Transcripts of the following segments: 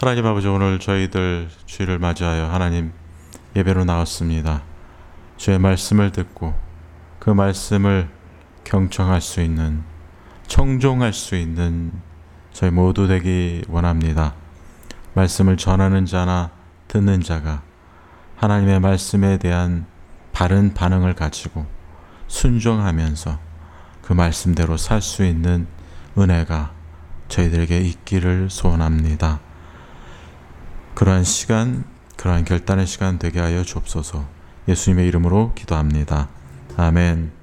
하나님 아버지, 오늘 저희들 주일을 맞이하여 하나님 예배로 나왔습니다. 주의 말씀을 듣고 그 말씀을 경청할 수 있는, 청종할 수 있는 저희 모두 되기 원합니다. 말씀을 전하는 자나 듣는 자가 하나님의 말씀에 대한 바른 반응을 가지고 순종하면서 그 말씀대로 살 수 있는 은혜가 저희들에게 있기를 소원합니다. 그러한 시간, 그러한 결단의 시간 되게 하여 주옵소서. 예수님의 이름으로 기도합니다. 아멘.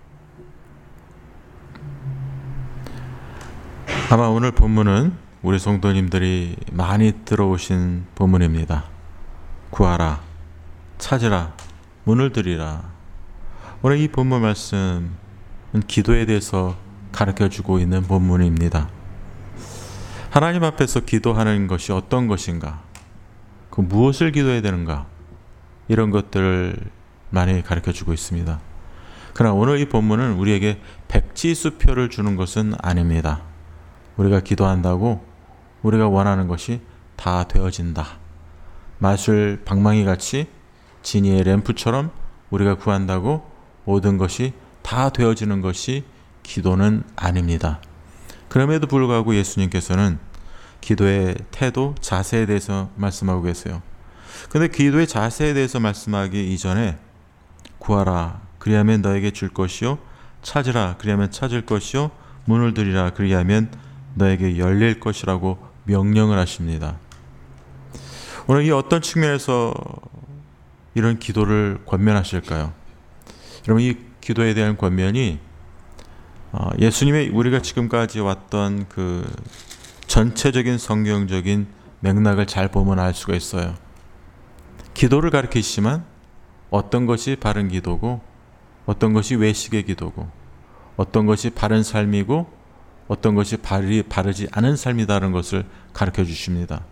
아마 오늘 본문은 우리 성도님들이 많이 들어오신 본문입니다. 구하라, 찾으라, 문을 들이라. 오늘 이 본문 말씀은 기도에 대해서 가르쳐주고 있는 본문입니다. 하나님 앞에서 기도하는 것이 어떤 것인가, 그 무엇을 기도해야 되는가, 이런 것들을 많이 가르쳐주고 있습니다. 그러나 오늘 이 본문은 우리에게 백지수표를 주는 것은 아닙니다. 우리가 기도한다고 우리가 원하는 것이 다 되어진다. 마술 방망이같이 지니의 램프처럼 우리가 구한다고 모든 것이 다 되어지는 것이 기도는 아닙니다. 그럼에도 불구하고 예수님께서는 기도의 태도, 자세에 대해서 말씀하고 계세요. 그런데 기도의 자세에 대해서 말씀하기 이전에 구하라, 그리하면 너에게 줄 것이요, 찾으라, 그리하면 찾을 것이요, 문을 들이라, 그리하면 너에게 열릴 것이라고 명령을 하십니다. 오늘 이 어떤 측면에서 이런 기도를 권면하실까요? 여러분, 이 기도에 대한 권면이 예수님의 우리가 지금까지 왔던 그 전체적인 성경적인 맥락을 잘 보면 알 수가 있어요. 기도를 가르치시지만 어떤 것이 바른 기도고, 어떤 것이 외식의 기도고, 어떤 것이 바른 삶이고, 어떤 것이 바르지 않은 삶이다라는 것을 가르쳐 주십니다.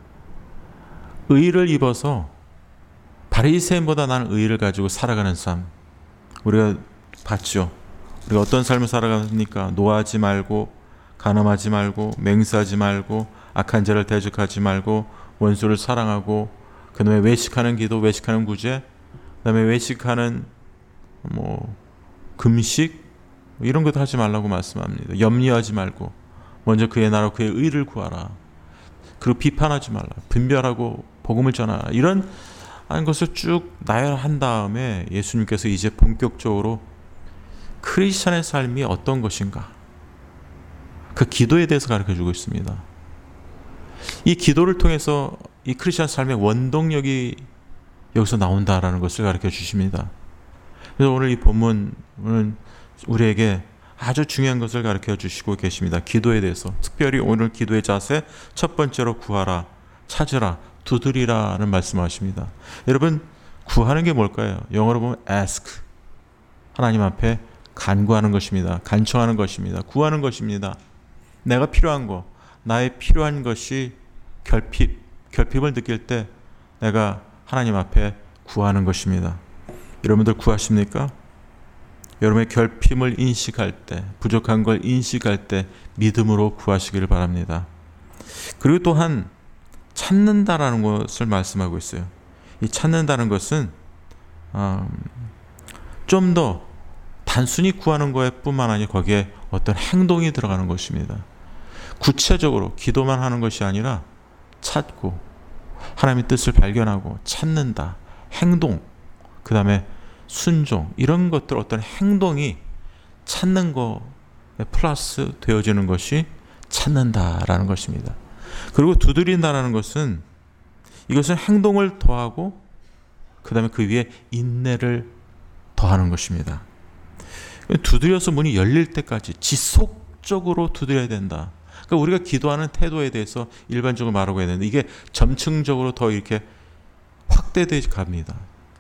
의의를 입어서 바리새인보다 나은 의의를 가지고 살아가는 삶, 우리가 봤죠. 우리가 어떤 삶을 살아갑니까? 노하지 말고, 간음하지 말고, 맹세하지 말고, 악한 자를 대적하지 말고, 원수를 사랑하고, 그 다음에 외식하는 기도, 외식하는 구제, 그 다음에 외식하는 금식, 이런 것도 하지 말라고 말씀합니다. 염려하지 말고 먼저 그의 나라, 그의 의를 구하라. 그리고 비판하지 말라. 분별하고 복음을 전하라. 이런 것을 쭉 나열한 다음에 예수님께서 이제 본격적으로 크리스천의 삶이 어떤 것인가, 그 기도에 대해서 가르쳐주고 있습니다. 이 기도를 통해서 이 크리스천 삶의 원동력이 여기서 나온다라는 것을 가르쳐 주십니다. 그래서 오늘 이 본문은 우리에게 아주 중요한 것을 가르쳐 주시고 계십니다. 기도에 대해서, 특별히 오늘 기도의 자세 첫 번째로 구하라, 찾으라, 두드리라는 말씀하십니다. 여러분, 구하는 게 뭘까요? 영어로 보면 ask, 하나님 앞에 간구하는 것입니다. 간청하는 것입니다. 구하는 것입니다. 내가 필요한 거, 나의 필요한 것이 결핍을 느낄 때 내가 하나님 앞에 구하는 것입니다. 여러분들 구하십니까? 여러분의 결핍을 인식할 때, 부족한 걸 인식할 때 믿음으로 구하시기를 바랍니다. 그리고 또한 찾는다라는 것을 말씀하고 있어요. 이 찾는다는 것은 좀 더 단순히 구하는 것에 뿐만 아니라 거기에 어떤 행동이 들어가는 것입니다. 구체적으로 기도만 하는 것이 아니라 찾고, 하나님의 뜻을 발견하고 찾는다, 행동, 그 다음에 순종, 이런 것들, 어떤 행동이 찾는 것에 플러스 되어지는 것이 찾는다라는 것입니다. 그리고 두드린다라는 것은, 이것은 행동을 더하고 그 다음에 그 위에 인내를 더하는 것입니다. 두드려서 문이 열릴 때까지 지속적으로 두드려야 된다. 그러니까 우리가 기도하는 태도에 대해서 일반적으로 말하고 있는데, 이게 점층적으로 더 이렇게 확대되어 갑니다.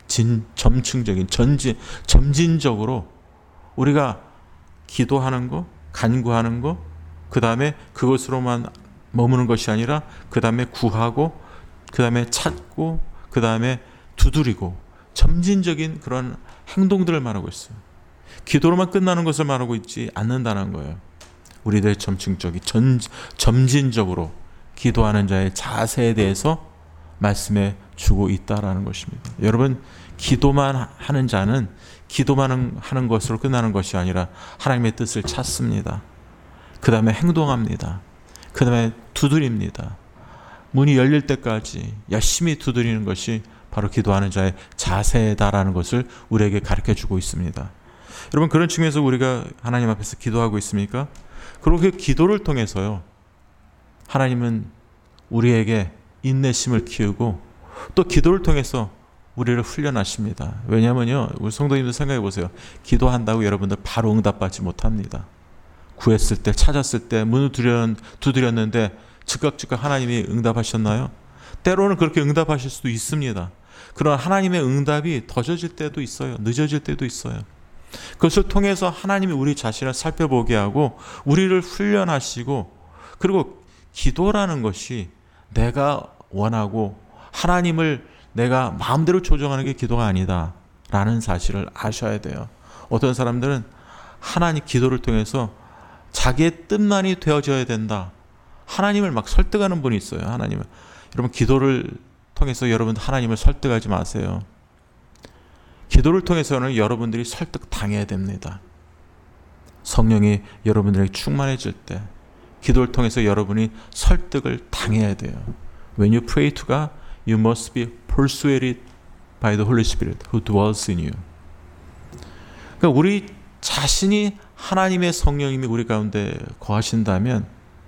점진적으로 우리가 기도하는 거, 간구하는 거, 그 다음에 그것으로만 머무는 것이 아니라 그 다음에 구하고, 그 다음에 찾고, 그 다음에 두드리고, 점진적인 그런 행동들을 말하고 있어요. 기도로만 끝나는 것을 말하고 있지 않는다는 거예요. 우리들의 점진적으로 기도하는 자의 자세에 대해서 말씀해 주고 있다라는 것입니다. 여러분, 기도만 하는 자는 기도만 하는 것으로 끝나는 것이 아니라 하나님의 뜻을 찾습니다. 그 다음에 행동합니다. 그 다음에 두드립니다. 문이 열릴 때까지 열심히 두드리는 것이 바로 기도하는 자의 자세다라는 것을 우리에게 가르쳐주고 있습니다. 여러분, 그런 측면에서 우리가 하나님 앞에서 기도하고 있습니까? 그리고 그 기도를 통해서요, 하나님은 우리에게 인내심을 키우고 또 기도를 통해서 우리를 훈련하십니다. 왜냐하면요, 우리 성도님들 생각해 보세요. 기도한다고 여러분들 바로 응답받지 못합니다. 구했을 때, 찾았을 때, 문을 두드렸는데 즉각 하나님이 응답하셨나요? 때로는 그렇게 응답하실 수도 있습니다. 그러나 하나님의 응답이 더뎌질 때도 있어요. 늦어질 때도 있어요. 그것을 통해서 하나님이 우리 자신을 살펴보게 하고 우리를 훈련하시고, 그리고 기도라는 것이 내가 원하고 하나님을 내가 마음대로 조정하는 게 기도가 아니다 라는 사실을 아셔야 돼요. 어떤 사람들은 하나님 기도를 통해서 자기의 뜻만이 되어져야 된다, 하나님을 막 설득하는 분이 있어요. 하나님을. 여러분, 기도를 통해서 여러분 하나님을 설득하지 마세요. 기도를 통해서는 여러분들이 설득당해야 됩니다. 성령이 여러분들에게 충만해질 때 기도를 통해서 여러분이 설득을 당해야 돼요. When you pray to God, you must be persuaded by the Holy Spirit who dwells in you. 그러니까 우리 자신이 하나님의 성령님이 우리 가운데 거하신다면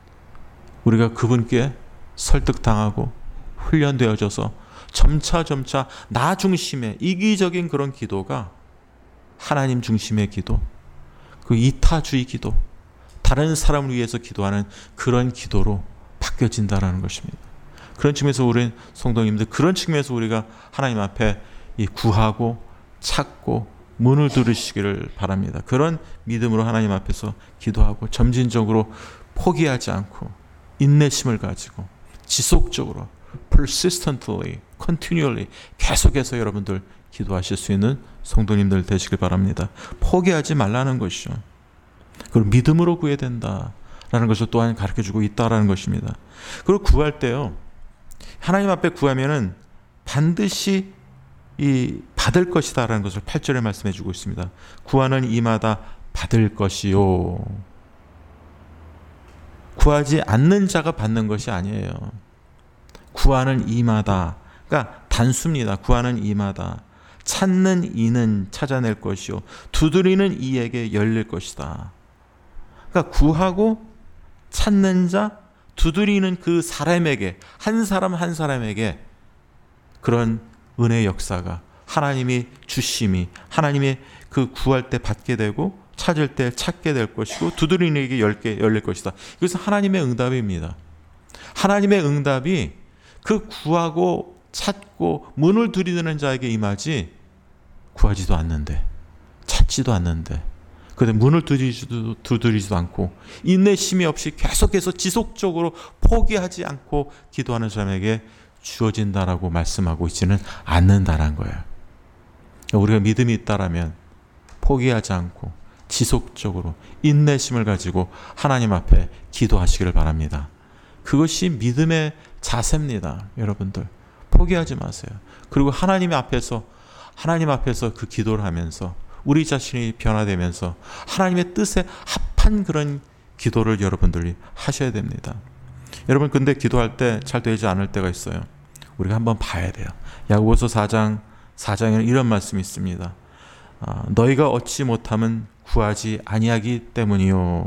우리가 그분께 설득당하고 훈련되어져서 점차 나 중심의 이기적인 그런 기도가 하나님 중심의 기도, 그 이타주의 기도, 다른 사람을 위해서 기도하는 그런 기도로 바뀌어진다라는 것입니다. 그런 측면에서 우리는 성도님들, 그런 측면에서 우리가 하나님 앞에 구하고 찾고 문을 두드리시기를 바랍니다. 그런 믿음으로 하나님 앞에서 기도하고 점진적으로 포기하지 않고 인내심을 가지고 지속적으로 persistently, continually 계속해서 여러분들 기도하실 수 있는 성도님들 되시길 바랍니다. 포기하지 말라는 것이죠. 그리고 믿음으로 구해야 된다라는 것을 또한 가르쳐주고 있다라는 것입니다. 그리고 구할 때요, 하나님 앞에 구하면은 반드시 받을 것이다라는 것을 8절에 말씀해 주고 있습니다. 구하는 이마다 받을 것이요. 구하지 않는 자가 받는 것이 아니에요. 구하는 이마다, 그러니까 단수입니다. 구하는 이마다. 찾는 이는 찾아낼 것이요, 두드리는 이에게 열릴 것이다. 그러니까 구하고 찾는 자, 두드리는 그 사람에게, 한 사람 한 사람에게 그런 은혜의 역사가, 하나님이 주심이, 하나님이 그 구할 때 받게 되고 찾을 때 찾게 될 것이고 두드리는 이에게 열릴 것이다. 이것은 하나님의 응답입니다. 하나님의 응답이 그 구하고 찾고 문을 두드리는 자에게 임하지, 구하지도 않는데 찾지도 않는데 그런데 문을 두드리지도 않고 인내심이 없이 계속해서 지속적으로 포기하지 않고 기도하는 사람에게 주어진다라고 말씀하고 있지는 않는다는 거예요. 우리가 믿음이 있다라면 포기하지 않고 지속적으로 인내심을 가지고 하나님 앞에 기도하시기를 바랍니다. 그것이 믿음의 자세입니다. 여러분들 포기하지 마세요. 그리고 하나님 앞에서 그 기도를 하면서 우리 자신이 변화되면서 하나님의 뜻에 합한 그런 기도를 여러분들이 하셔야 됩니다. 여러분, 근데 기도할 때 잘 되지 않을 때가 있어요. 우리가 한번 봐야 돼요. 야고보서 4장에는 이런 말씀이 있습니다. 너희가 얻지 못함은 구하지 아니하기 때문이요.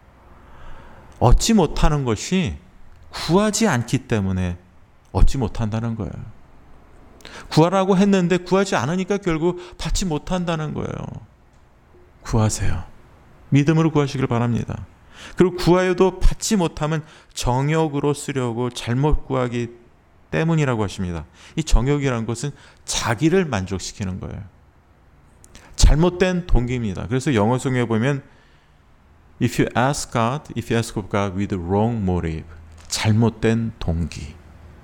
얻지 못하는 것이 구하지 않기 때문에 얻지 못한다는 거예요. 구하라고 했는데 구하지 않으니까 결국 받지 못한다는 거예요. 구하세요. 믿음으로 구하시길 바랍니다. 그리고 구하여도 받지 못하면 정욕으로 쓰려고 잘못 구하기 때문이라고 하십니다. 이 정욕이라는 것은 자기를 만족시키는 거예요. 잘못된 동기입니다. 그래서 영어 성경에 보면 if you ask of God with the wrong motive, 잘못된 동기.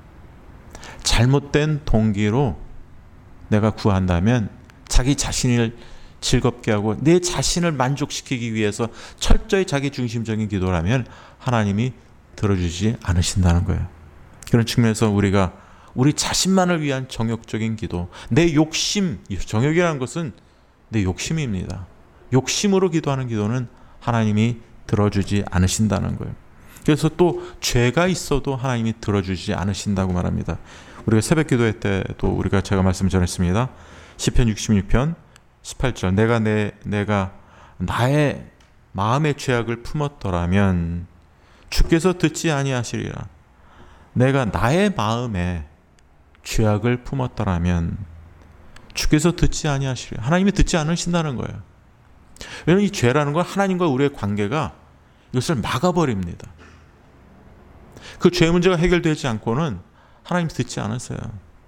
잘못된 동기로 내가 구한다면 자기 자신을 즐겁게 하고 내 자신을 만족시키기 위해서 철저히 자기 중심적인 기도를 하면 하나님이 들어주지 않으신다는 거예요. 그런 측면에서 우리가 우리 자신만을 위한 정욕적인 기도, 내 욕심, 정욕이라는 것은 내 욕심입니다. 욕심으로 기도하는 기도는 하나님이 들어주지 않으신다는 거예요. 그래서 또 죄가 있어도 하나님이 들어주지 않으신다고 말합니다. 우리가 새벽 기도회 때도 제가 말씀 전했습니다. 시편 66편 18절, 내가 나의 마음의 죄악을 품었더라면 주께서 듣지 아니하시리라. 내가 나의 마음에 죄악을 품었더라면 주께서 듣지 아니하시리라. 하나님이 듣지 않으신다는 거예요. 왜냐하면 이 죄라는 건 하나님과 우리의 관계가 이것을 막아버립니다. 그 죄 문제가 해결되지 않고는 하나님 듣지 않으세요.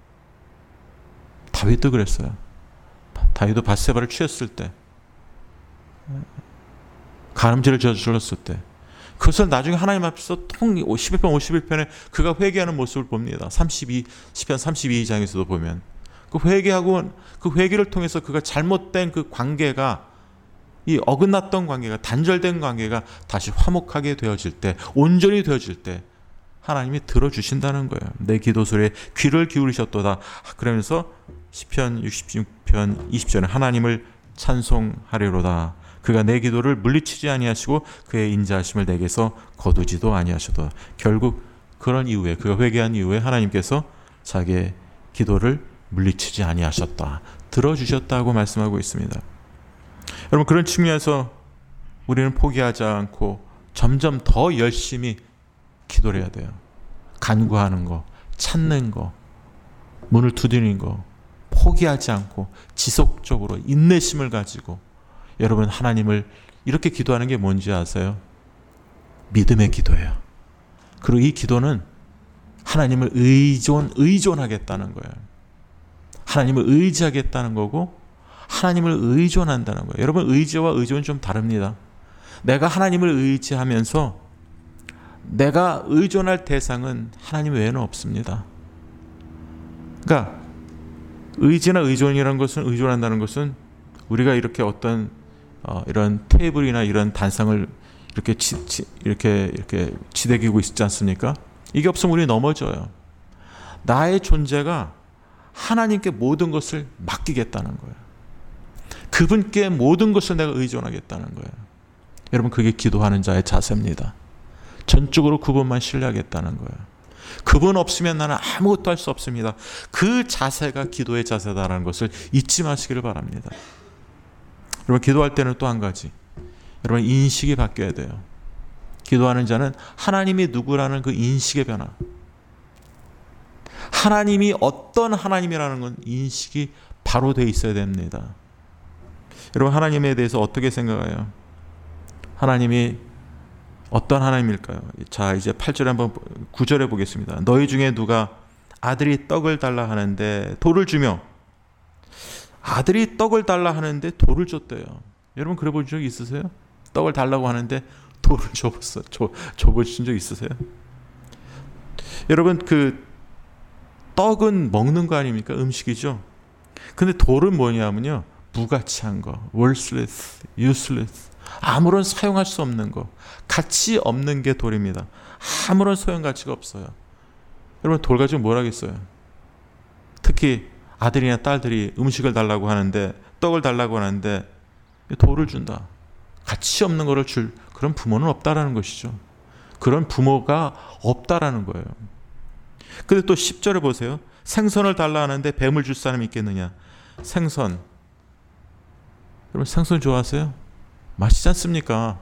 다윗도 그랬어요. 다윗도 밧세바를 취했을 때, 간음죄를 저질렀을 때, 그것을 나중에 하나님 앞에서 11편 51편에 그가 회개하는 모습을 봅니다. 시편 32장에서도 보면 그 회개하고 그 회개를 통해서 그가 잘못된 그 관계가, 이 어긋났던 관계가, 단절된 관계가 다시 화목하게 되어질 때, 온전히 되어질 때 하나님이 들어주신다는 거예요. 내 기도 소리에 귀를 기울이셨도다. 그러면서 시편 66편 20절에 하나님을 찬송하리로다. 그가 내 기도를 물리치지 아니하시고 그의 인자하심을 내게서 거두지도 아니하셔도. 결국 그런 이후에, 그가 회개한 이후에 하나님께서 자기의 기도를 물리치지 아니하셨다, 들어주셨다고 말씀하고 있습니다. 여러분, 그런 측면에서 우리는 포기하지 않고 점점 더 열심히 기도를 해야 돼요. 간구하는 거, 찾는 거, 문을 두드리는 거, 포기하지 않고 지속적으로 인내심을 가지고. 여러분, 하나님을 이렇게 기도하는 게 뭔지 아세요? 믿음의 기도예요. 그리고 이 기도는 하나님을 의존하겠다는 거예요. 하나님을 의지하겠다는 거고, 하나님을 의존한다는 거예요. 여러분, 의지와 의존은 좀 다릅니다. 내가 하나님을 의지하면서 내가 의존할 대상은 하나님 외에는 없습니다. 그러니까 의지나 의존이라는 것은, 의존한다는 것은 우리가 이렇게 어떤 이런 테이블이나 이런 단상을 이렇게 지대기고 있지 않습니까? 이게 없으면 우리 넘어져요. 나의 존재가 하나님께 모든 것을 맡기겠다는 거예요. 그분께 모든 것을 내가 의존하겠다는 거예요. 여러분, 그게 기도하는 자의 자세입니다. 전적으로 그분만 신뢰하겠다는 거예요. 그분 없으면 나는 아무것도 할 수 없습니다. 그 자세가 기도의 자세다라는 것을 잊지 마시기를 바랍니다. 여러분, 기도할 때는 또 한 가지, 여러분, 인식이 바뀌어야 돼요. 기도하는 자는 하나님이 누구라는 그 인식의 변화, 하나님이 어떤 하나님이라는 건 인식이 바로 돼 있어야 됩니다. 여러분, 하나님에 대해서 어떻게 생각해요? 하나님이 어떤 하나님일까요? 자, 이제 8절에 한번 9절에 보겠습니다. 너희 중에 누가 아들이 떡을 달라 하는데 돌을 주며, 아들이 떡을 달라 하는데 돌을 줬대요. 여러분, 그래 본 적 있으세요? 떡을 달라고 하는데 돌을 줘보신 적 있으세요? 여러분, 그 떡은 먹는 거 아닙니까? 음식이죠. 근데 돌은 뭐냐면요, 무가치한 거, worthless, useless, 아무런 사용할 수 없는 거, 가치 없는 게 돌입니다. 아무런 소용 가치가 없어요. 여러분, 돌 가지고 뭘 하겠어요? 특히 아들이나 딸들이 음식을 달라고 하는데, 떡을 달라고 하는데 돌을 준다. 가치 없는 거를 줄 그런 부모는 없다라는 것이죠. 그런 부모가 없다라는 거예요. 근데 또 10절에 보세요. 생선을 달라 하는데 뱀을 줄 사람이 있겠느냐. 생선, 여러분, 생선 좋아하세요? 맛있지 않습니까?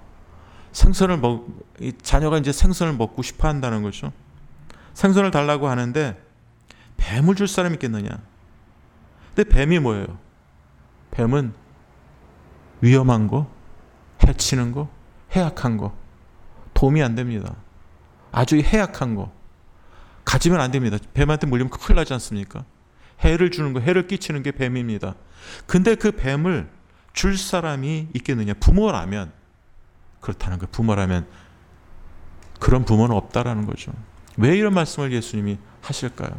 자녀가 이제 생선을 먹고 싶어 한다는 거죠. 생선을 달라고 하는데 뱀을 줄 사람이 있겠느냐. 근데 뱀이 뭐예요? 뱀은 위험한 거, 해치는 거, 해악한 거, 도움이 안 됩니다. 아주 해악한 거 가지면 안 됩니다. 뱀한테 물리면 큰일 나지 않습니까? 해를 주는 거, 해를 끼치는 게 뱀입니다. 근데 그 뱀을 줄 사람이 있겠느냐? 부모라면 그렇다는 거예요. 부모라면. 그런 부모는 없다라는 거죠. 왜 이런 말씀을 예수님이 하실까요?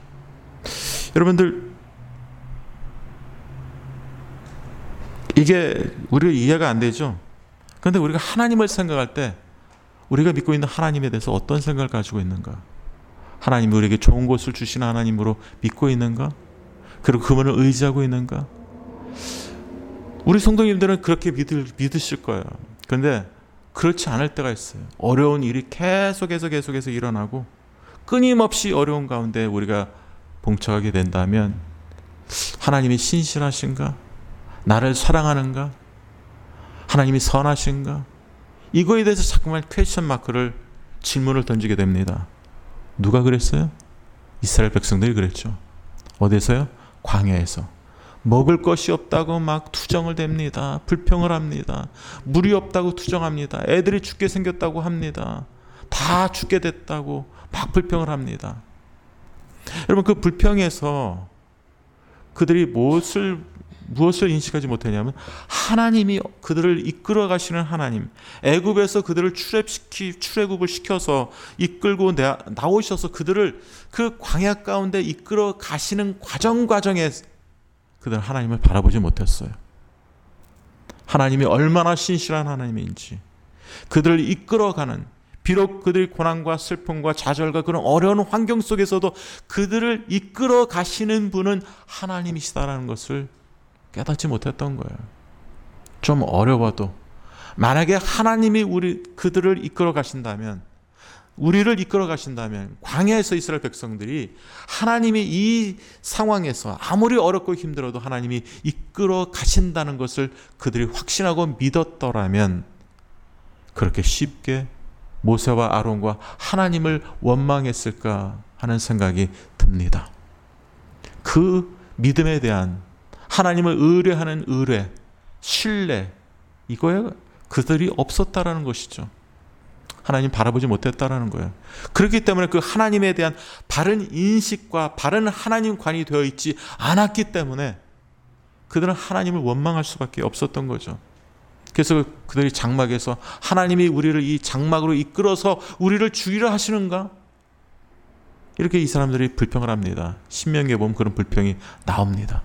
여러분들, 이게 우리가 이해가 안 되죠? 그런데 우리가 하나님을 생각할 때 우리가 믿고 있는 하나님에 대해서 어떤 생각을 가지고 있는가? 하나님이 우리에게 좋은 것을 주시는 하나님으로 믿고 있는가? 그리고 그분을 의지하고 있는가? 우리 성도님들은 그렇게 믿으실 거예요. 그런데 그렇지 않을 때가 있어요. 어려운 일이 계속해서 일어나고 끊임없이 어려운 가운데 우리가 봉착하게 된다면 하나님이 신실하신가? 나를 사랑하는가? 하나님이 선하신가? 이거에 대해서 자꾸만 퀘스천 마크를 질문을 던지게 됩니다. 누가 그랬어요? 이스라엘 백성들이 그랬죠. 어디서요? 광야에서. 먹을 것이 없다고 막 투정을 댑니다. 불평을 합니다. 물이 없다고 투정합니다. 애들이 죽게 생겼다고 합니다. 다 죽게 됐다고 막 불평을 합니다. 여러분, 그 불평에서 그들이 무엇을 인식하지 못했냐면 하나님이 그들을 이끌어 가시는 하나님, 애굽에서 그들을 출애굽을 시켜서 이끌고 나오셔서 그들을 그 광야 가운데 이끌어 가시는 과정에 그들은 하나님을 바라보지 못했어요. 하나님이 얼마나 신실한 하나님인지, 그들을 이끌어가는, 비록 그들의 고난과 슬픔과 좌절과 그런 어려운 환경 속에서도 그들을 이끌어 가시는 분은 하나님이시다라는 것을 깨닫지 못했던 거예요. 좀 어려워도 만약에 하나님이 그들을 이끌어 가신다면, 우리를 이끌어 가신다면, 광야에서 이스라엘 백성들이 하나님이 이 상황에서 아무리 어렵고 힘들어도 하나님이 이끌어 가신다는 것을 그들이 확신하고 믿었더라면 그렇게 쉽게 모세와 아론과 하나님을 원망했을까 하는 생각이 듭니다. 그 믿음에 대한, 하나님을 의뢰하는 의뢰, 신뢰, 이거에 그들이 없었다라는 것이죠. 하나님 바라보지 못했다라는 거예요. 그렇기 때문에 그 하나님에 대한 바른 인식과 바른 하나님관이 되어 있지 않았기 때문에 그들은 하나님을 원망할 수밖에 없었던 거죠. 그래서 그들이 장막에서 하나님이 우리를 이 장막으로 이끌어서 우리를 죽이려 하시는가? 이렇게 이 사람들이 불평을 합니다. 신명기에 보면 그런 불평이 나옵니다.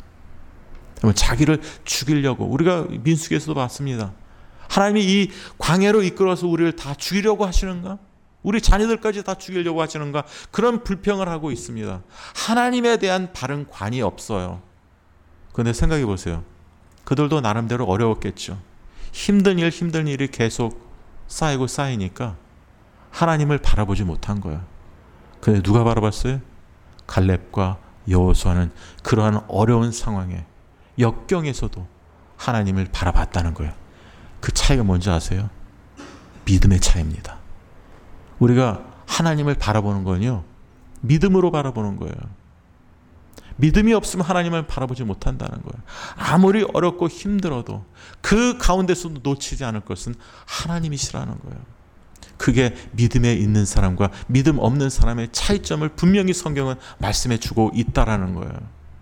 자기를 죽이려고, 우리가 민수기에서도 봤습니다. 하나님이 이 광야로 이끌어서 우리를 다 죽이려고 하시는가? 우리 자녀들까지 다 죽이려고 하시는가? 그런 불평을 하고 있습니다. 하나님에 대한 바른 관이 없어요. 그런데 생각해 보세요. 그들도 나름대로 어려웠겠죠. 힘든 일이 계속 쌓이니까 하나님을 바라보지 못한 거예요. 근데 누가 바라봤어요? 갈렙과 여호수아는 그러한 어려운 상황에, 역경에서도 하나님을 바라봤다는 거예요. 그 차이가 뭔지 아세요? 믿음의 차이입니다. 우리가 하나님을 바라보는 건요, 믿음으로 바라보는 거예요. 믿음이 없으면 하나님을 바라보지 못한다는 거예요. 아무리 어렵고 힘들어도 그 가운데서도 놓치지 않을 것은 하나님이시라는 거예요. 그게 믿음에 있는 사람과 믿음 없는 사람의 차이점을 분명히 성경은 말씀해 주고 있다라는 거예요.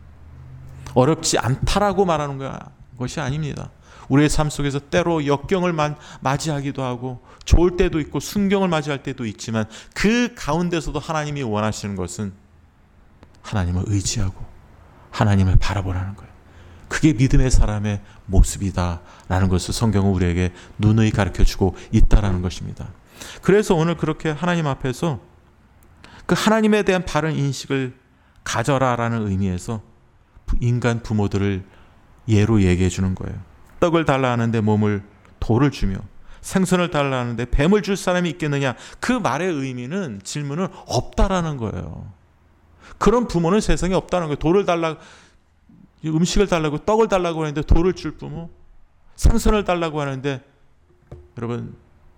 어렵지 않다라고 말하는 것이 아닙니다. 우리의 삶 속에서 때로 역경을 맞이하기도 하고 좋을 때도 있고 순경을 맞이할 때도 있지만 그 가운데서도 하나님이 원하시는 것은 하나님을 의지하고 하나님을 바라보라는 거예요. 그게 믿음의 사람의 모습이다라는 것을 성경은 우리에게 누누이 가르쳐주고 있다라는 것입니다. 그래서 오늘 그렇게 하나님 앞에서 그 하나님에 대한 바른 인식을 가져라라는 의미에서 인간 부모들을 예로 얘기해 주는 거예요. 떡을 달라 하는데 돌을 주며 생선을 달라 하는데 뱀을 줄 사람이 있겠느냐? 그 말의 의미는, 질문은 없다라는 거예요. 그런 부모는 세상에 없다는 거예요. 음식을 달라고, 떡을 달라고 하는데 돌을 줄 부모, 생선을 달라고 하는데 여러분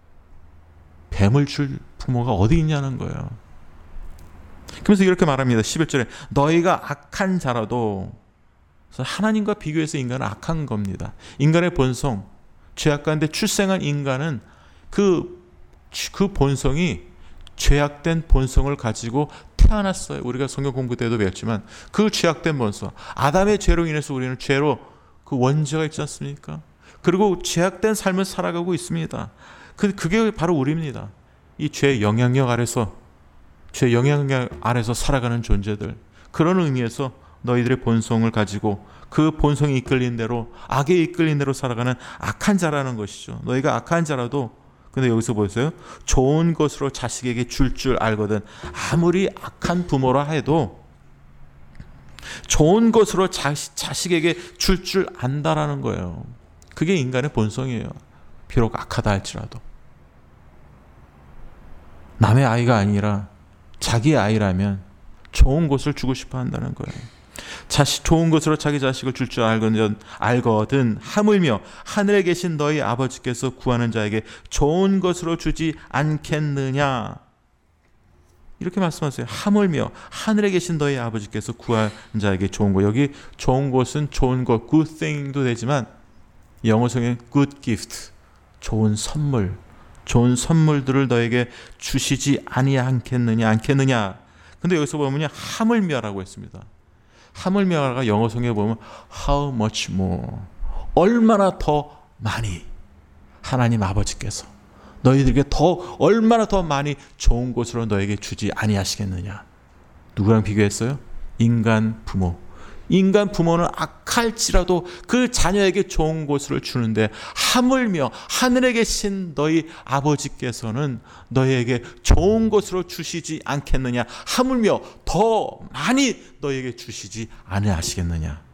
뱀을 줄 부모가 어디 있냐는 거예요. 그러면서 이렇게 말합니다. 11절에 너희가 악한 자라도, 하나님과 비교해서 인간은 악한 겁니다. 인간의 본성, 죄악 가운데 출생한 인간은 그 본성이 죄악된 본성을 가지고 태어났어요. 우리가 성경 공부 때도 배웠지만 그 죄악된 본성, 아담의 죄로 인해서 우리는 죄로 그 원죄가 있지 않습니까? 그리고 죄악된 삶을 살아가고 있습니다. 그게 바로 우리입니다. 이 죄의 영향력 아래서 살아가는 존재들. 그런 의미에서 너희들의 본성을 가지고 그 본성이 이끌린 대로, 악에 이끌린 대로 살아가는 악한 자라는 것이죠. 너희가 악한 자라도 근데 여기서 보세요. 좋은 것으로 자식에게 줄 알거든. 아무리 악한 부모라 해도 좋은 것으로 자식에게 줄 안다라는 거예요. 그게 인간의 본성이에요. 비록 악하다 할지라도. 남의 아이가 아니라 자기의 아이라면 좋은 것을 주고 싶어 한다는 거예요. 좋은 것으로 자기 자식을 줄 알거든 하물며 하늘에 계신 너희 아버지께서 구하는 자에게 좋은 것으로 주지 않겠느냐. 이렇게 말씀하세요. 하물며 하늘에 계신 너희 아버지께서 구하는 자에게 좋은 것. 여기 좋은 것은 좋은 것, good thing도 되지만 영어성의 good gift, 좋은 선물, 좋은 선물들을 너에게 주시지 않겠느냐. 근데 여기서 보면 하물며라고 했습니다. 하물며가 영어성에 보면 how much more, 얼마나 더 많이 하나님 아버지께서 너희들에게 얼마나 더 많이 좋은 것으로 너에게 주지 아니하시겠느냐. 누구랑 비교했어요? 인간 부모. 인간 부모는 악할지라도 그 자녀에게 좋은 것을 주는데 하물며 하늘에 계신 너희 아버지께서는 너희에게 좋은 것으로 주시지 않겠느냐. 하물며 더 많이 너희에게 주시지 아니하시겠느냐.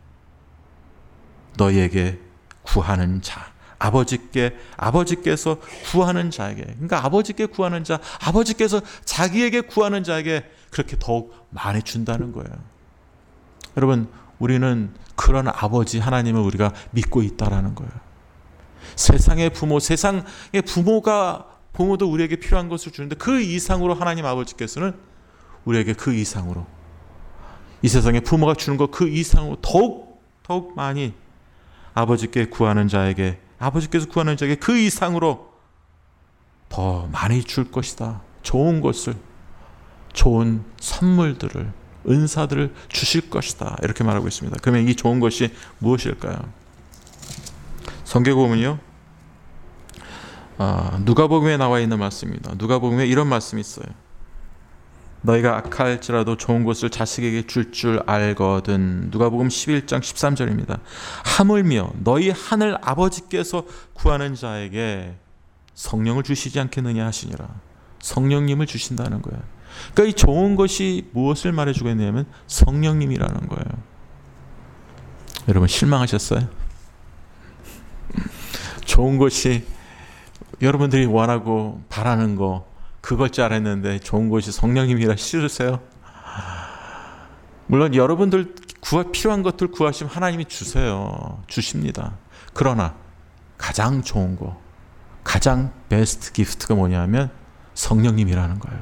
너희에게 구하는 자, 아버지께서 구하는 자에게, 그러니까 아버지께 구하는 자, 아버지께서 자기에게 구하는 자에게 그렇게 더욱 많이 준다는 거예요. 여러분, 우리는 그런 아버지 하나님을 우리가 믿고 있다라는 거예요. 세상의 부모도 우리에게 필요한 것을 주는데 그 이상으로 하나님 아버지께서는 우리에게 그 이상으로, 이 세상의 부모가 주는 것 그 이상으로 더욱 많이 아버지께서 구하는 자에게 그 이상으로 더 많이 줄 것이다. 좋은 것을, 좋은 선물들을, 은사들을 주실 것이다. 이렇게 말하고 있습니다. 그러면 이 좋은 것이 무엇일까요? 성경에 보면요, 누가복음에 나와 있는 말씀입니다. 누가복음에 이런 말씀이 있어요. 너희가 악할지라도 좋은 것을 자식에게 줄 알거든. 누가복음 11장 13절입니다. 하물며 너희 하늘 아버지께서 구하는 자에게 성령을 주시지 않겠느냐 하시니라. 성령님을 주신다는 거예요. 그러니까 이 좋은 것이 무엇을 말해주고 있냐면 성령님이라는 거예요. 여러분 실망하셨어요? 좋은 것이 여러분들이 원하고 바라는 거 그걸 줄 알았는데 좋은 것이 성령님이라 싫으세요? 물론 여러분들 필요한 것들 구하시면 하나님이 주십니다. 그러나 가장 좋은 거, 가장 베스트 기프트가 뭐냐면 성령님이라는 거예요.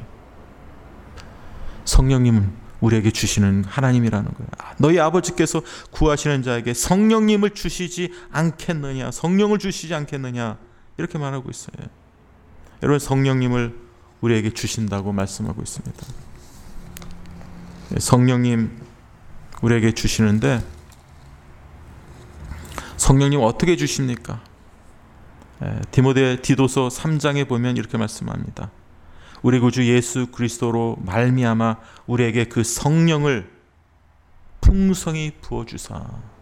성령님은 우리에게 주시는 하나님이라는 거예요. 너희 아버지께서 구하시는 자에게 성령님을 주시지 않겠느냐, 성령을 주시지 않겠느냐, 이렇게 말하고 있어요. 여러분, 성령님을 우리에게 주신다고 말씀하고 있습니다. 성령님 우리에게 주시는데 성령님 어떻게 주십니까? 디모서 3장에 보면 이렇게 말씀합니다. 우리 구주 예수 그리스도로 말미암아 우리에게 그 성령을 풍성히 부어주사.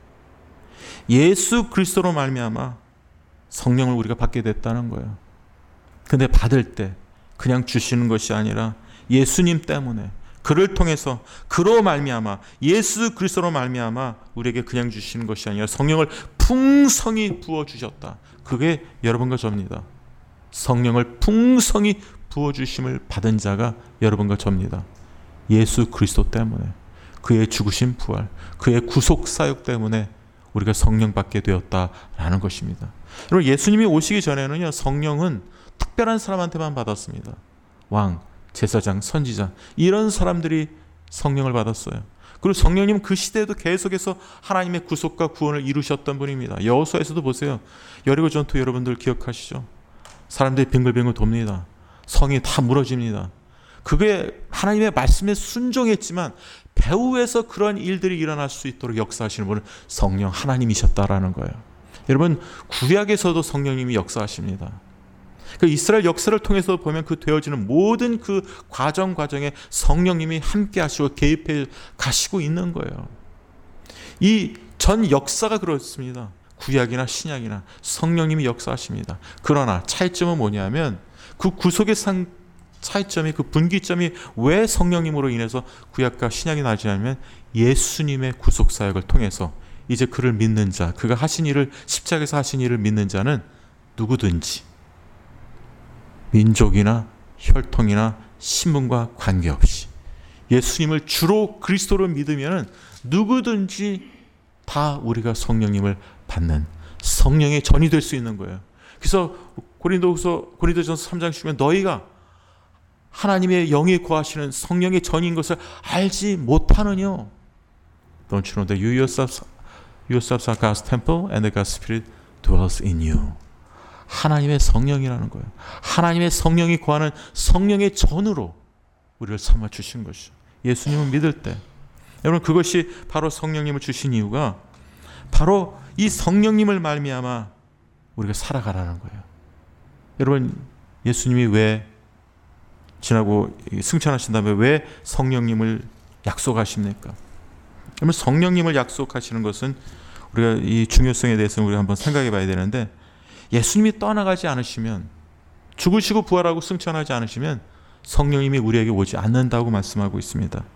예수 그리스도로 말미암아 성령을 우리가 받게 됐다는 거예요. 근데 받을 때 그냥 주시는 것이 아니라 예수님 때문에, 그를 통해서, 그로 말미암아, 예수 그리스도로 말미암아 우리에게 그냥 주시는 것이 아니라 성령을 풍성히 부어주셨다. 그게 여러분과 저입니다. 성령을 풍성히 부어주심을 받은 자가 여러분과 저입니다. 예수 그리스도 때문에, 그의 죽으심 부활, 그의 구속 사역 때문에 우리가 성령 받게 되었다라는 것입니다. 여러분, 예수님이 오시기 전에는요, 성령은 특별한 사람한테만 받았습니다. 왕, 제사장, 선지자, 이런 사람들이 성령을 받았어요. 그리고 성령님은 그 시대에도 계속해서 하나님의 구속과 구원을 이루셨던 분입니다. 여호수아에서도 보세요. 여리고 전투 여러분들 기억하시죠? 사람들이 빙글빙글 돕니다. 성이 다 무너집니다. 그게 하나님의 말씀에 순종했지만 배후에서 그런 일들이 일어날 수 있도록 역사하시는 분은 성령 하나님이셨다라는 거예요. 여러분, 구약에서도 성령님이 역사하십니다. 그 이스라엘 역사를 통해서 보면 그 되어지는 모든 그 과정에 성령님이 함께 하시고 개입해 가시고 있는 거예요. 이 전 역사가 그렇습니다. 구약이나 신약이나 성령님이 역사하십니다. 그러나 차이점은 뭐냐면 그 구속의 차이점이, 그 분기점이 왜 성령님으로 인해서 구약과 신약이 나지냐면 예수님의 구속사역을 통해서 이제 그를 믿는 자, 그가 하신 일을, 십자가에서 하신 일을 믿는 자는 누구든지 민족이나 혈통이나 신분과 관계없이 예수님을 주로 그리스도로 믿으면 누구든지 다 우리가 성령님을 받는 성령의 전이 될 수 있는 거예요. 그래서 고린도전서 3장 10면 너희가 하나님의 영이 거하시는 성령의 전인 것을 알지 못하느냐? Don't you know that you yourselves are God's temple and the God's Spirit dwells in you. 하나님의 성령이라는 거예요. 하나님의 성령이 거하는 성령의 전으로 우리를 삼아 주신 것이죠. 예수님을 믿을 때. 여러분, 그것이 바로 성령님을 주신 이유가 바로 이 성령님을 말미암아 우리가 살아가라는 거예요. 여러분, 예수님이 왜 지나고 승천하신 다음에 왜 성령님을 약속하십니까? 그러면 성령님을 약속하시는 것은 우리가 이 중요성에 대해서는 우리가 한번 생각해 봐야 되는데, 예수님이 떠나가지 않으시면, 죽으시고 부활하고 승천하지 않으시면 성령님이 우리에게 오지 않는다고 말씀하고 있습니다.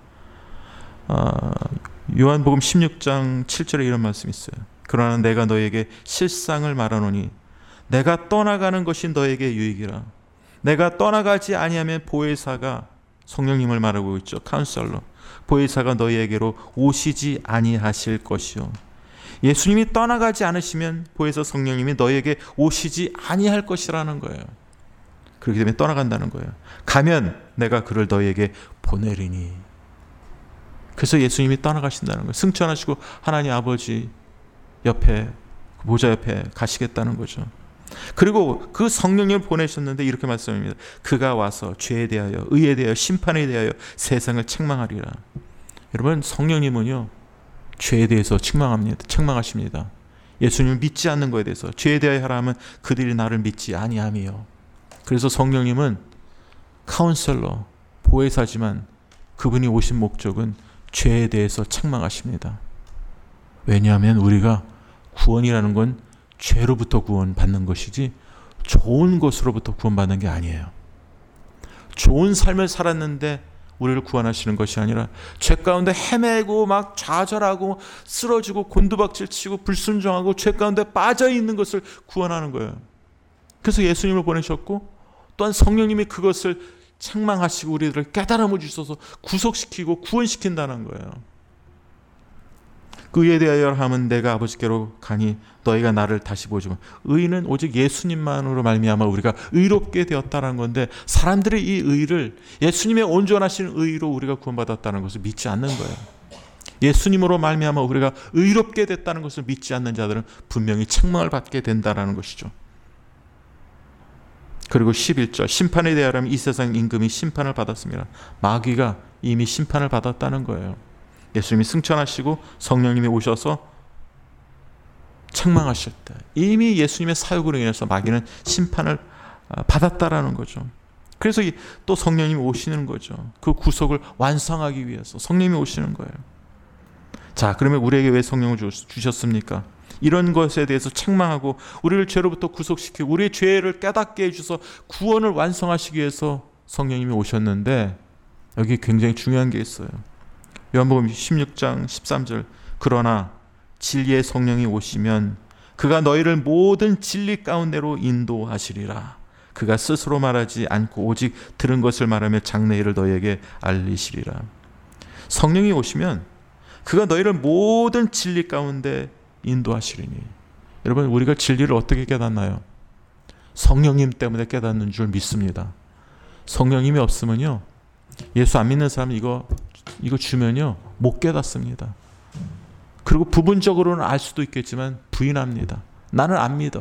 요한복음 16장 7절에 이런 말씀이 있어요. 그러나 내가 너에게 실상을 말하노니 내가 떠나가는 것이 너에게 유익이라. 내가 떠나가지 아니하면 보혜사가, 성령님을 말하고 있죠, 카운셀러, 보혜사가 너희에게로 오시지 아니하실 것이요. 예수님이 떠나가지 않으시면 보혜사 성령님이 너희에게 오시지 아니할 것이라는 거예요. 그렇기 때문에 떠나간다는 거예요. 가면 내가 그를 너희에게 보내리니. 그래서 예수님이 떠나가신다는 거예요. 승천하시고 하나님 아버지 옆에, 보좌 옆에 가시겠다는 거죠. 그리고 그 성령님을 보내셨는데 이렇게 말씀합니다. 그가 와서 죄에 대하여, 의에 대하여, 심판에 대하여 세상을 책망하리라. 여러분, 성령님은요, 죄에 대해서 책망하십니다. 예수님을 믿지 않는 것에 대해서 죄에 대하여 하라 하면 그들이 나를 믿지 아니함이요. 그래서 성령님은 카운셀러, 보혜사지만 그분이 오신 목적은 죄에 대해서 책망하십니다. 왜냐하면 우리가 구원이라는 건 죄로부터 구원받는 것이지 좋은 것으로부터 구원받는 게 아니에요. 좋은 삶을 살았는데 우리를 구원하시는 것이 아니라 죄 가운데 헤매고 막 좌절하고 쓰러지고 곤두박질치고 불순종하고 죄 가운데 빠져있는 것을 구원하는 거예요. 그래서 예수님을 보내셨고 또한 성령님이 그것을 책망하시고 우리들을 깨달음을 주셔서 구속시키고 구원시킨다는 거예요. 그 의에 대하여 하면 내가 아버지께로 가니 너희가 나를 다시 보지만, 의는 오직 예수님만으로 말미암아 우리가 의롭게 되었다는 건데, 사람들이 이 의를, 예수님의 온전하신 의로 우리가 구원받았다는 것을 믿지 않는 거예요. 예수님으로 말미암아 우리가 의롭게 됐다는 것을 믿지 않는 자들은 분명히 책망을 받게 된다는 것이죠. 그리고 11절, 심판에 대하여는 이 세상 임금이 심판을 받았습니다. 마귀가 이미 심판을 받았다는 거예요. 예수님이 승천하시고 성령님이 오셔서 책망하실 때 이미 예수님의 사역으로 인해서 마귀는 심판을 받았다라는 거죠. 그래서 또 성령님이 오시는 거죠. 그 구속을 완성하기 위해서 성령님이 오시는 거예요. 자, 그러면 우리에게 왜 성령을 주셨습니까? 이런 것에 대해서 책망하고 우리를 죄로부터 구속시키고 우리의 죄를 깨닫게 해주셔서 구원을 완성하시기 위해서 성령님이 오셨는데, 여기 굉장히 중요한 게 있어요. 요한복음 16장 13절, 그러나 진리의 성령이 오시면 그가 너희를 모든 진리 가운데로 인도하시리라. 그가 스스로 말하지 않고 오직 들은 것을 말하며 장래일을 너희에게 알리시리라. 성령이 오시면 그가 너희를 모든 진리 가운데 인도하시리니. 여러분, 우리가 진리를 어떻게 깨닫나요? 성령님 때문에 깨닫는 줄 믿습니다. 성령님이 없으면요, 예수 안 믿는 사람은 이거 주면요 못 깨닫습니다. 그리고 부분적으로는 알 수도 있겠지만 부인합니다. 나는 안 믿어.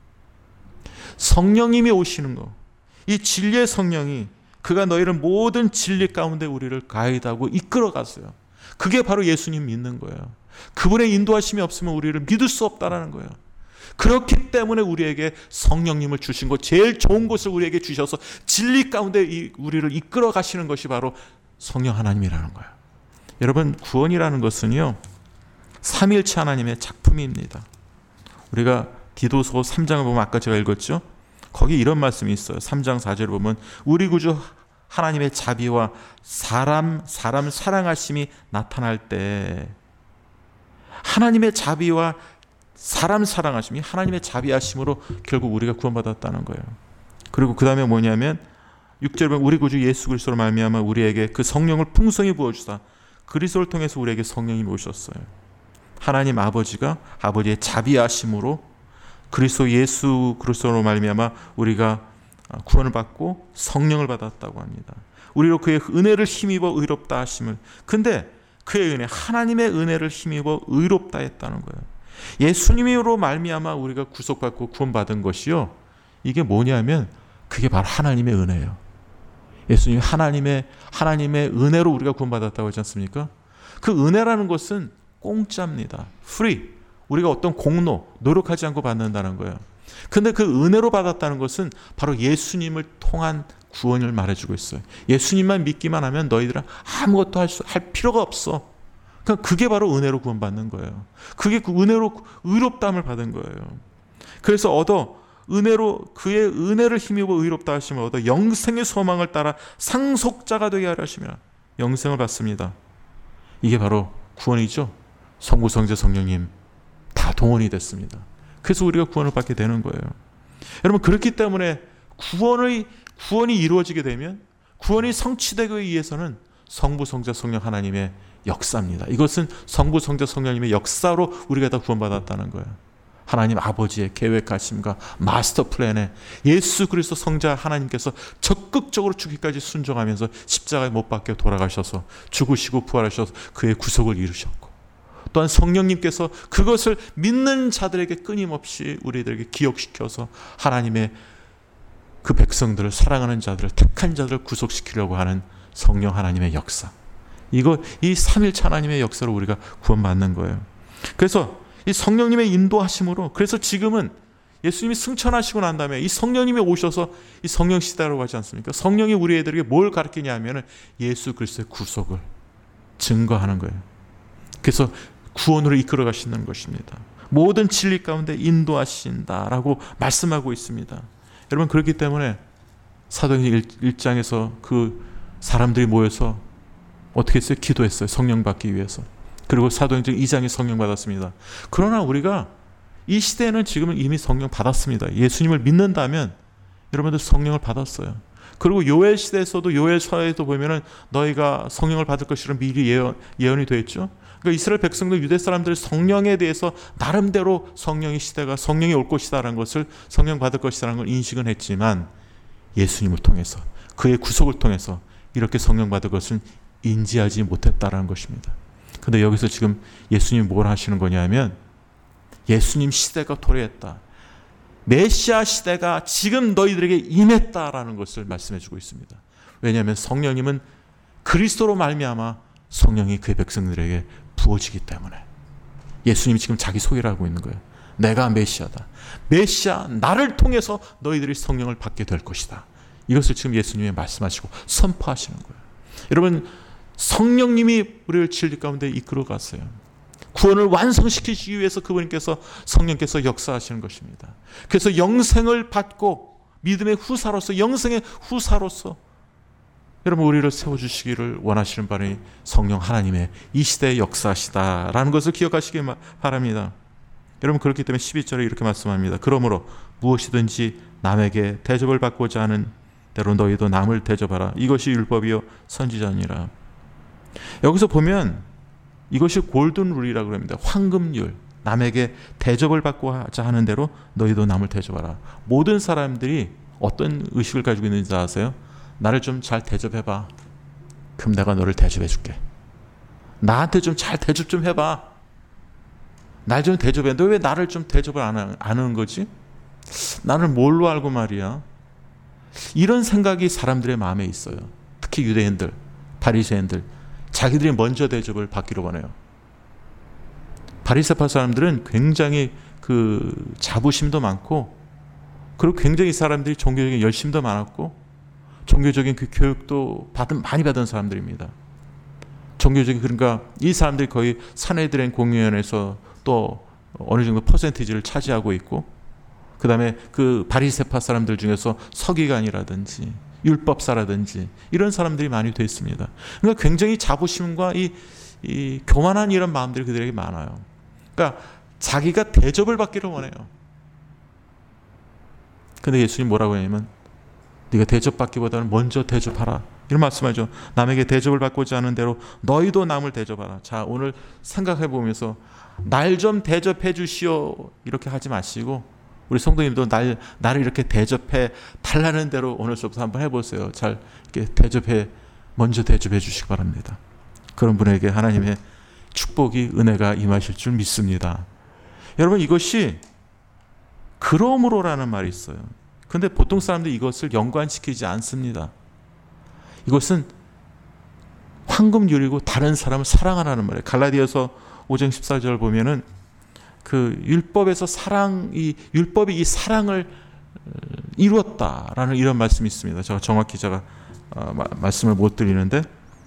성령님이 오시는 거, 이 진리의 성령이 그가 너희를 모든 진리 가운데 우리를 가이드하고 이끌어 갔어요. 그게 바로 예수님 믿는 거예요. 그분의 인도하심이 없으면 우리를 믿을 수 없다라는 거예요. 그렇기 때문에 우리에게 성령님을 주신 것, 제일 좋은 것을 우리에게 주셔서 진리 가운데 우리를 이끌어 가시는 것이 바로 성령 하나님이라는 거예요. 여러분, 구원이라는 것은요 삼위일체 하나님의 작품입니다. 우리가 디도서 3장을 보면 아까 제가 읽었죠? 거기 이런 말씀이 있어요. 3장 4절을 보면 우리 구주 하나님의 자비와 사람 사랑하심이 나타날 때, 하나님의 자비와 사람 사랑하심이 하나님의 자비하심으로 결국 우리가 구원받았다는 거예요. 그리고 그 다음에 뭐냐면 6절에 보면 우리 구주 예수 그리스도로 말미암아 우리에게 그 성령을 풍성히 부어주사 그리스도를 통해서 우리에게 성령이 오셨어요. 하나님 아버지가 아버지의 자비하심으로 그리스도 예수 그리스도로 말미암아 우리가 구원을 받고 성령을 받았다고 합니다. 우리로 그의 은혜를 힘입어 의롭다 하심을. 근데 그의 은혜, 하나님의 은혜를 힘입어 의롭다 했다는 거예요. 예수님으로 말미암아 우리가 구속받고 구원받은 것이요, 이게 뭐냐면 그게 바로 하나님의 은혜예요. 예수님이 하나님의 은혜로 우리가 구원받았다고 하지 않습니까? 그 은혜라는 것은 공짜입니다. free. 우리가 어떤 공로, 노력하지 않고 받는다는 거예요. 근데 그 은혜로 받았다는 것은 바로 예수님을 통한 구원을 말해주고 있어요. 예수님만 믿기만 하면 너희들은 아무것도 할 필요가 없어. 그러니까 그게 바로 은혜로 구원받는 거예요. 그게 그 은혜로 의롭다함을 받은 거예요. 그래서 은혜로 그의 은혜를 힘입어 의롭다 하심을 얻어 영생의 소망을 따라 상속자가 되게 하려 하시며 영생을 받습니다. 이게 바로 구원이죠. 성부, 성자, 성령님 다 동원이 됐습니다. 그래서 우리가 구원을 받게 되는 거예요. 여러분, 그렇기 때문에 구원이 이루어지게 되면, 구원이 성취되기 위해서는 성부, 성자, 성령 하나님의 역사입니다. 이것은 성부, 성자, 성령님의 역사로 우리가 다 구원받았다는 거예요. 하나님 아버지의 계획하심과 마스터 플랜에 예수 그리스도 성자 하나님께서 적극적으로 죽기까지 순종하면서 십자가에 못 박혀 돌아가셔서 죽으시고 부활하셔서 그의 구속을 이루셨고, 또한 성령님께서 그것을 믿는 자들에게 끊임없이 우리들에게 기억시켜서 하나님의 그 백성들을, 사랑하는 자들을, 택한 자들을 구속시키려고 하는 성령 하나님의 역사, 이 삼일체 하나님의 역사로 우리가 구원받는 거예요. 그래서 이 성령님의 인도하심으로, 그래서 지금은 예수님이 승천하시고 난 다음에 이 성령님이 오셔서 이 성령 시대라고 하지 않습니까? 성령이 우리 애들에게 뭘 가르치냐 하면은 예수 그리스도의 구속을 증거하는 거예요. 그래서 구원으로 이끌어 가시는 것입니다. 모든 진리 가운데 인도하신다라고 말씀하고 있습니다. 여러분, 그렇기 때문에 사도행전 1장에서 그 사람들이 모여서 어떻게 했어요? 기도했어요. 성령 받기 위해서. 그리고 사도행전 2장에 성령 받았습니다. 그러나 우리가 이 시대에는 지금은 이미 성령 받았습니다. 예수님을 믿는다면 여러분들 성령을 받았어요. 그리고 요엘 시대에서도, 요엘서에도 보면은 너희가 성령을 받을 것이라 미리 예언이 되어 있죠. 그러니까 이스라엘 백성들, 유대 사람들 성령에 대해서 나름대로 성령이 올 것이다라는 것을, 성령 받을 것이다라는 걸 인식은 했지만 예수님을 통해서, 그의 구속을 통해서 이렇게 성령 받을 것은 인지하지 못했다라는 것입니다. 근데 여기서 지금 예수님이 뭘 하시는 거냐면, 예수님 시대가 도래했다, 메시아 시대가 지금 너희들에게 임했다라는 것을 말씀해 주고 있습니다. 왜냐하면 성령님은 그리스도로 말미암아 성령이 그의 백성들에게 부어지기 때문에 예수님이 지금 자기 소개를 하고 있는 거예요. 내가 메시아다. 메시아, 나를 통해서 너희들이 성령을 받게 될 것이다. 이것을 지금 예수님이 말씀하시고 선포하시는 거예요. 여러분, 성령님이 우리를 진리 가운데 이끌어 갔어요. 구원을 완성시키시기 위해서 그분께서, 성령께서 역사하시는 것입니다. 그래서 영생을 받고 믿음의 후사로서, 영생의 후사로서 여러분 우리를 세워주시기를 원하시는 바는 성령 하나님의 이 시대의 역사시다라는 것을 기억하시기 바랍니다. 여러분, 그렇기 때문에 12절에 이렇게 말씀합니다. 그러므로 무엇이든지 남에게 대접을 받고자 하는 대로 너희도 남을 대접하라. 이것이 율법이요 선지자니라. 여기서 보면 이것이 골든 룰이라고 합니다. 황금률. 남에게 대접을 받고자 하는 대로 너희도 남을 대접하라. 모든 사람들이 어떤 의식을 가지고 있는지 아세요? 나를 좀 잘 대접해봐. 그럼 내가 너를 대접해줄게. 나한테 좀 잘 대접 좀 해봐. 날 좀 대접해. 너 왜 나를 좀 대접을 안 하는 거지? 나를 뭘로 알고 말이야? 이런 생각이 사람들의 마음에 있어요. 특히 유대인들, 바리새인들, 자기들이 먼저 대접을 받기로 원해요. 바리새파 사람들은 굉장히 그 자부심도 많고, 그리고 굉장히 사람들이 종교적인 열심도 많았고, 종교적인 그 교육도 많이 받은 사람들입니다. 종교적인, 그러니까 이 사람들이 거의 산헤드린 공회에서 또 어느 정도 퍼센티지를 차지하고 있고, 그 다음에 그 바리새파 사람들 중에서 서기관이라든지 율법사라든지 이런 사람들이 많이 돼 있습니다. 그러니까 굉장히 자부심과 이 교만한 이런 마음들이 그들에게 많아요. 그러니까 자기가 대접을 받기를 원해요. 근데 예수님 뭐라고 하냐면, 네가 대접받기보다는 먼저 대접하라, 이런 말씀하죠. 남에게 대접을 받고자 하는 대로 너희도 남을 대접하라. 자, 오늘 생각해 보면서 날 좀 대접해 주시오 이렇게 하지 마시고, 우리 성도님도 나를 이렇게 대접해 달라는 대로 오늘부터 한번 해보세요. 잘 이렇게 먼저 대접해 주시기 바랍니다. 그런 분에게 하나님의 축복이, 은혜가 임하실 줄 믿습니다. 여러분, 이것이 그러므로라는 말이 있어요. 근데 보통 사람들이 이것을 연관시키지 않습니다. 이것은 황금률이고 다른 사람을 사랑하라는 말이에요. 갈라디아서 5장 14절 보면은 그 율법에서 율법이 이 사랑을 이루었다라는 이런 말씀이 있습니다. 정확히 말씀을 못 드리는데,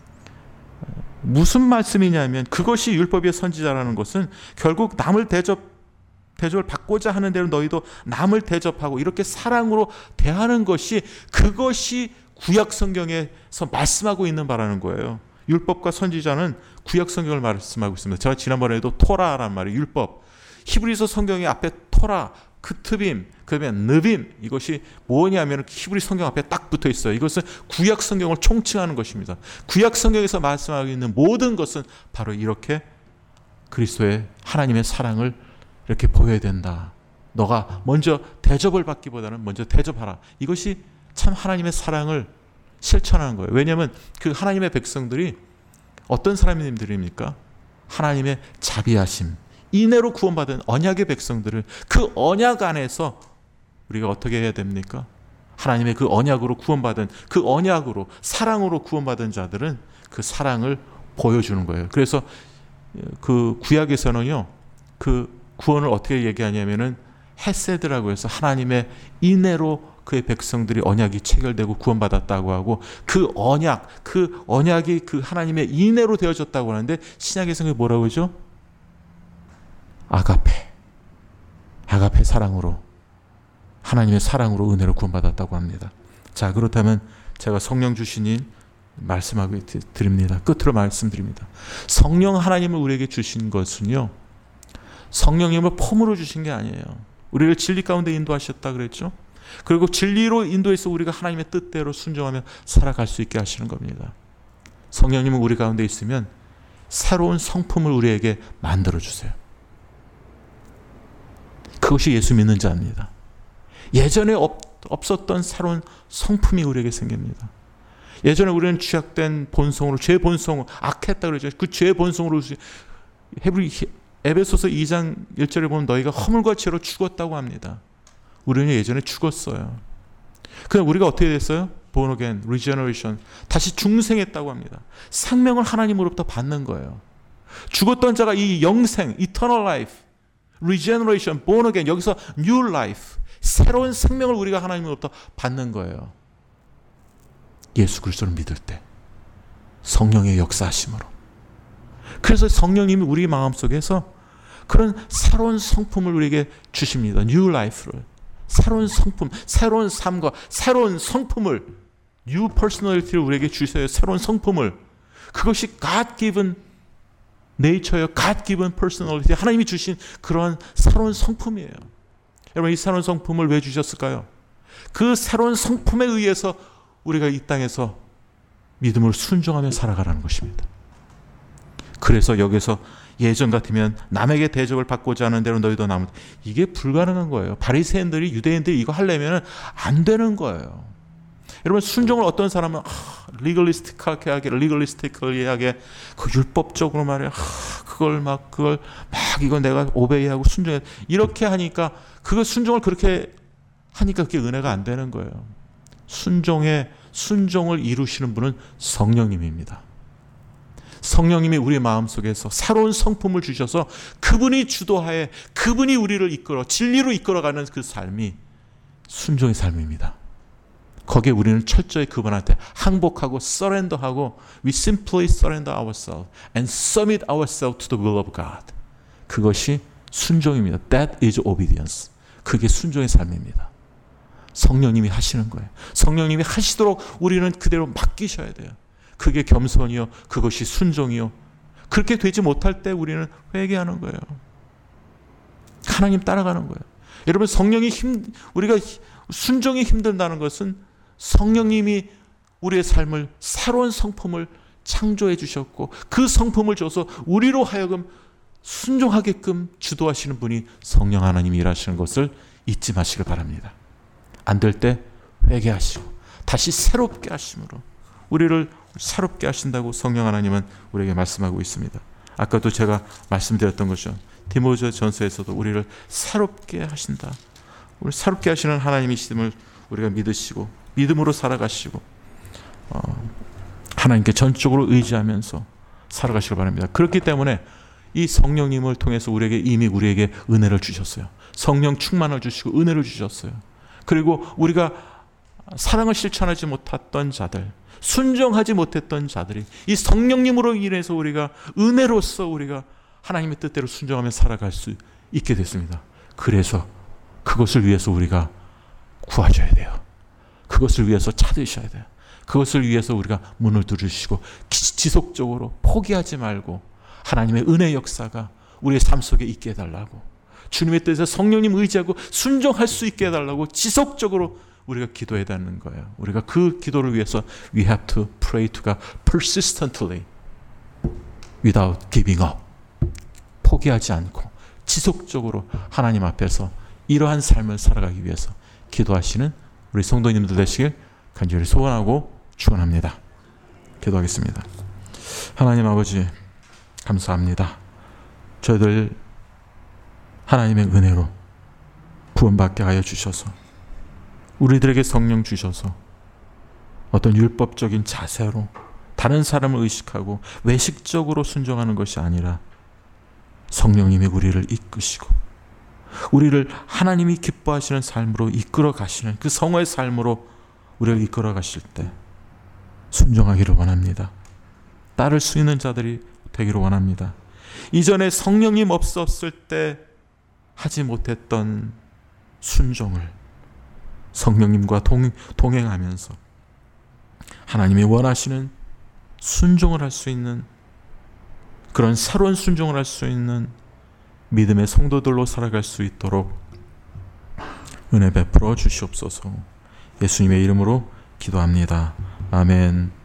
무슨 말씀이냐면, 그것이 율법의 선지자라는 것은 결국 남을 대접을 받고자 하는 대로 너희도 남을 대접하고 이렇게 사랑으로 대하는 것이, 그것이 구약 성경에서 말씀하고 있는 바라는 거예요. 율법과 선지자는 구약 성경을 말씀하고 있습니다. 제가 지난번에도 토라란 말이 율법, 히브리서 성경의 앞에 토라, 크트빔, 그다음에 느빔, 이것이 뭐냐면 히브리 성경 앞에 딱 붙어 있어요. 이것은 구약 성경을 총칭하는 것입니다. 구약 성경에서 말씀하고 있는 모든 것은 바로 이렇게 그리스도의 하나님의 사랑을 이렇게 보여야 된다. 너가 먼저 대접을 받기보다는 먼저 대접하라. 이것이 참 하나님의 사랑을 실천하는 거예요. 왜냐하면 그 하나님의 백성들이 어떤 사람들입니까? 하나님의 자비하심, 인애로 구원받은 언약의 백성들을, 그 언약 안에서 우리가 어떻게 해야 됩니까? 하나님의 그 언약으로 구원받은, 그 언약으로 사랑으로 구원받은 자들은 그 사랑을 보여주는 거예요. 그래서 그 구약에서는요, 그 구원을 어떻게 얘기하냐면은 헤세드라고 해서 하나님의 인애로 그의 백성들이 언약이 체결되고 구원받았다고 하고, 그 언약이 그 하나님의 인애로 되어졌다고 하는데, 신약에서는 뭐라고 하죠? 아가페 사랑으로, 하나님의 사랑으로 은혜로 구원받았다고 합니다. 자, 그렇다면 제가 성령 주시니 말씀하고 드립니다. 끝으로 말씀드립니다. 성령 하나님을 우리에게 주신 것은요, 성령님을 폼으로 주신 게 아니에요. 우리를 진리 가운데 인도하셨다 그랬죠. 그리고 진리로 인도해서 우리가 하나님의 뜻대로 순종하며 살아갈 수 있게 하시는 겁니다. 성령님은 우리 가운데 있으면 새로운 성품을 우리에게 만들어 주세요. 그것이 예수 믿는 자입니다. 예전에 없었던 새로운 성품이 우리에게 생깁니다. 예전에 우리는 취약된 본성으로, 죄 본성으로 악했다 그러죠. 그 죄 본성으로 에베소서 2장 1절에 보면 너희가 허물과 죄로 죽었다고 합니다. 우리는 예전에 죽었어요. 그럼 우리가 어떻게 됐어요? Born again, regeneration. 다시 중생했다고 합니다. 생명을 하나님으로부터 받는 거예요. 죽었던 자가 이 영생, eternal life, regeneration, born again, 여기서 new life, 새로운 생명을 우리가 하나님으로부터 받는 거예요. 예수 그리스도를 믿을 때, 성령의 역사하심으로. 그래서 성령님이 우리 마음속에서 그런 새로운 성품을 우리에게 주십니다. new life를. 새로운 성품, 새로운 삶과 새로운 성품을, new personality를 우리에게 주세요. 새로운 성품을. 그것이 God-given nature예요. God-given personality. 하나님이 주신 그런 새로운 성품이에요. 여러분, 이 새로운 성품을 왜 주셨을까요? 그 새로운 성품에 의해서 우리가 이 땅에서 믿음으로 순종하며 살아가라는 것입니다. 그래서 여기서 예전 같으면 남에게 대접을 받고자 하는 대로 너희도 남을, 이게 불가능한 거예요. 바리새인들이, 유대인들이 이거 하려면 안 되는 거예요. 여러분, 순종을 어떤 사람은 리걸리스틱하게 그 율법적으로 말이야, 그걸 막 이거 내가 오베이하고 순종해, 이렇게 하니까, 그거 순종을 그렇게 하니까 그게 은혜가 안 되는 거예요. 순종을 이루시는 분은 성령님입니다. 성령님이 우리 마음속에서 새로운 성품을 주셔서 그분이 주도하에, 그분이 우리를 진리로 이끌어가는 그 삶이 순종의 삶입니다. 거기에 우리는 철저히 그분한테 항복하고 surrender하고, we simply surrender ourselves and submit ourselves to the will of God. 그것이 순종입니다. That is obedience. 그게 순종의 삶입니다. 성령님이 하시는 거예요. 성령님이 하시도록 우리는 그대로 맡기셔야 돼요. 그게 겸손이요, 그것이 순종이요. 그렇게 되지 못할 때 우리는 회개하는 거예요. 하나님 따라가는 거예요. 여러분, 우리가 순종이 힘든다는 것은 성령님이 우리의 삶을 새로운 성품을 창조해 주셨고 그 성품을 줘서 우리로 하여금 순종하게끔 주도하시는 분이 성령 하나님이 일하시는 것을 잊지 마시길 바랍니다. 안 될 때 회개하시고 다시 새롭게 하심으로 우리를 새롭게 하신다고 성령 하나님은 우리에게 말씀하고 있습니다. 아까도 제가 말씀드렸던 것이죠. 디모데전서에서도 우리를 새롭게 하신다. 우리 새롭게 하시는 하나님이심을 우리가 믿으시고 믿음으로 살아가시고 하나님께 전적으로 의지하면서 살아가시길 바랍니다. 그렇기 때문에 이 성령님을 통해서 우리에게 은혜를 주셨어요. 성령 충만을 주시고 은혜를 주셨어요. 그리고 우리가 사랑을 실천하지 못했던 자들, 순종하지 못했던 자들이 이 성령님으로 인해서 우리가 은혜로서 우리가 하나님의 뜻대로 순종하며 살아갈 수 있게 됐습니다. 그래서 그것을 위해서 우리가 구하셔야 돼요. 그것을 위해서 찾으셔야 돼요. 그것을 위해서 우리가 문을 두드리시고 지속적으로 포기하지 말고 하나님의 은혜 역사가 우리의 삶 속에 있게 해달라고, 주님의 뜻에 성령님 의지하고 순종할 수 있게 해달라고 지속적으로 우리가 기도해야 되는 거예요. 우리가 그 기도를 위해서 we have to pray to God persistently without giving up. 포기하지 않고 지속적으로 하나님 앞에서 이러한 삶을 살아가기 위해서 기도하시는 우리 성도님들 되시길 간절히 소원하고 축원합니다. 기도하겠습니다. 하나님 아버지 감사합니다. 저희들 하나님의 은혜로 구원받게 하여 주셔서 우리들에게 성령 주셔서 어떤 율법적인 자세로 다른 사람을 의식하고 외식적으로 순종하는 것이 아니라 성령님이 우리를 이끄시고 우리를 하나님이 기뻐하시는 삶으로 이끌어 가시는 그 성화의 삶으로 우리를 이끌어 가실 때 순종하기를 원합니다. 따를 수 있는 자들이 되기를 원합니다. 이전에 성령님 없었을 때 하지 못했던 순종을 성령님과 동행하면서 하나님이 원하시는 순종을 할 수 있는 그런 새로운 순종을 할 수 있는 믿음의 성도들로 살아갈 수 있도록 은혜 베풀어 주시옵소서. 예수님의 이름으로 기도합니다. 아멘.